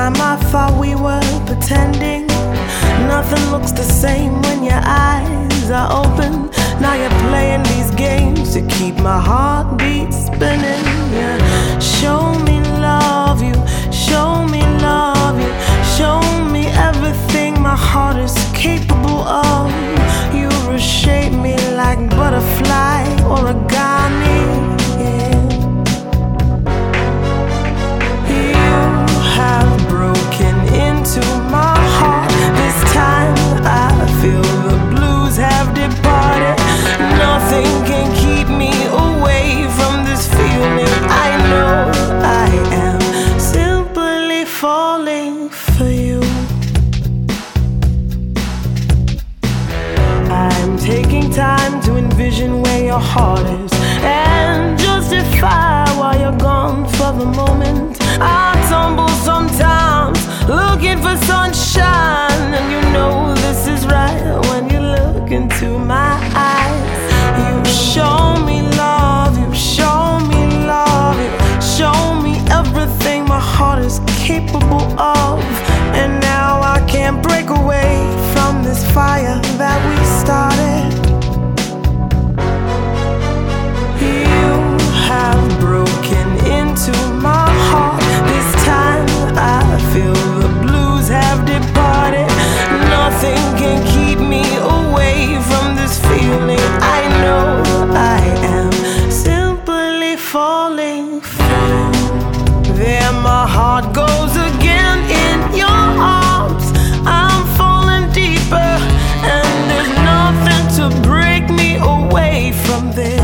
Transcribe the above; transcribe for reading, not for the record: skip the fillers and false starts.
time I thought we were pretending. Nothing looks the same when your eyes are open. Now you're playing these games to keep my heartbeat spinning. Yeah. Show me love you, show me love you, show me everything my heart is capable of. You reshape me like butterfly origami. Yeah. You have broken into my heart. This time I feel the blues have departed. Nothing can keep me away from this feeling. I know I am simply falling for you. I'm taking time to envision where your heart is and justify why you're gone for the moment. I tumble sometimes looking for sunshine, and you know this is right when you look into my eyes. You show me love, you show me love, you show me everything my heart is capable of. And now I can't break away from this fire that we started. You have broken into my heart. This time I feel the blues have departed. Nothing can keep me away from this feeling. I know I am simply falling for you. There my heart goes again in your arms. I'm falling deeper, and there's nothing to break me away from this.